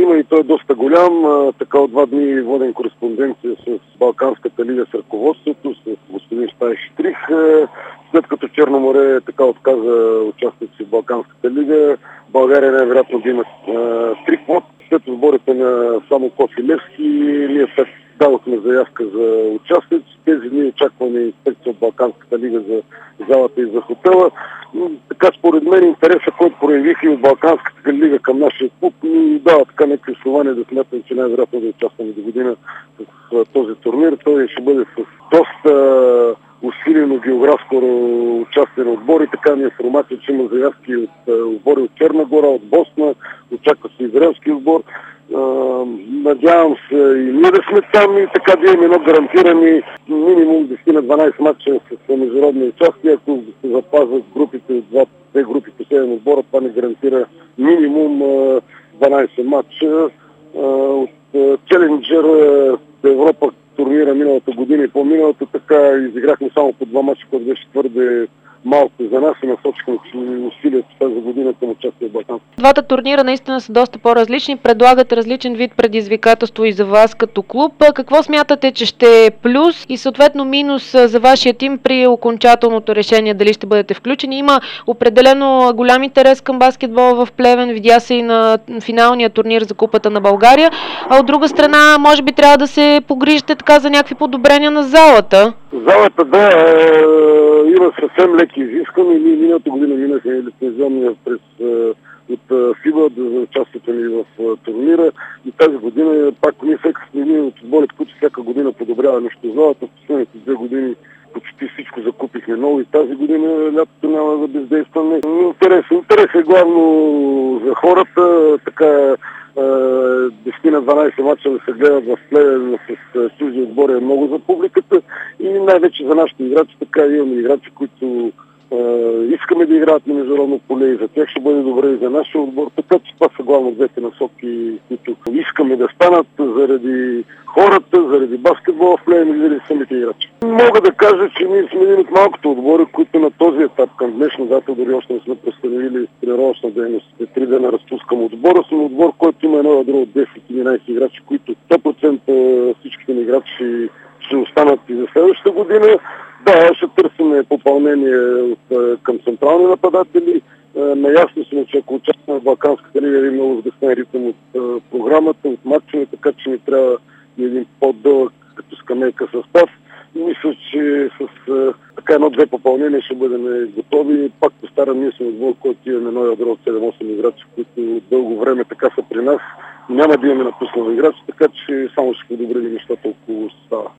има и той е доста голям. Така от 2 дни воден кореспонденция с Балканската лига с ръководството, с господин Стаи Штрих. След като Черно море така отказа участници в Балканската лига, България най-вероятно да има 3 квоти. След отборите на Самоков и Левски, ние дадохме заявка за участници. Тези дни очакваме инспекция от Балканската лига за залата и за хотела. Така според мен интереса, който проявиха и от Балканската лига към нашия клуб, ни дава така някакви основания да смятам, че най-вероятно да участваме до година в този турнир. Той ще бъде с доста усилено географско участие на отбори. Така ми е информация, че има заявки от отбори от Черна гора, от Босна, очаква се израелски отбор. Надявам се и ние да сме там и така да имаме едно гарантирани минимум 10 на 12 матча с международни участия. Ако се запазват групите от две групи по 7 отбора, това ни гарантира минимум 12 матча. От Челенджер Европа турнира миналата година и по-миналата, така изиграхме само по 2 мача, което беше твърде малко за нас и насочихме усилията тази година към участие в Балканската. Двата турнира наистина са доста по-различни, предлагат различен вид предизвикателство и за вас като клуб. Какво смятате, че ще е плюс и съответно минус за вашия тим при окончателното решение дали ще бъдете включени? Има определено голям интерес към баскетбола в Плевен, видя се и на финалния турнир за Купата на България, а от друга страна може би трябва да се погрижите така за някакви подобрения на залата. Залата, да, има съвсем леки изисквания. Ние миналата година минахме лицензионния от ФИБА за участието ни в турнира и тази година пак ние сме един от отборите, които всяка година подобрява нещо в залата. В последните 2 години почти всичко закупихме ново и тази година лятото няма да бездействаме. Интерес е главно за хората, така 10 на 12 мача да се гледат в Плевен с чужди отбори е много за публиката и най-вече за нашите играчи. Така имаме играчи, които искаме да играят на международно поле и за тях ще бъде добре и за нашия отбор. Така че това са главно двете насоки, които искаме да станат заради хората, заради баскетбола в Плевен и заради самите играчи. Мога да кажа, че ние сме един от малкото отбори, които на този етап към днешна дата дори още не сме престановили тренировъчна дейност. 3 дена разпускам отбора. Сме отбор, който има едно ядро от 10-11 играчи, които 100% всичките ни играчи ще останат и за следващата година. Да, ще търсим попълнение към централни нападатели. Наясно сме, че ако участваме в Балканската лига е много сгъстен ритъм от програмата, от матчове, така че ни трябва един по-дълъг като скамейка състав. И мисля, че с така 1-2 попълнения ще бъдем готови. Пак повтарям, ние сме отбор, който имаме едно ядро от 7-8 играчи, които дълго време така са при нас. Няма да имаме напуснали играчи, така че само ще подобрим нещата около състава.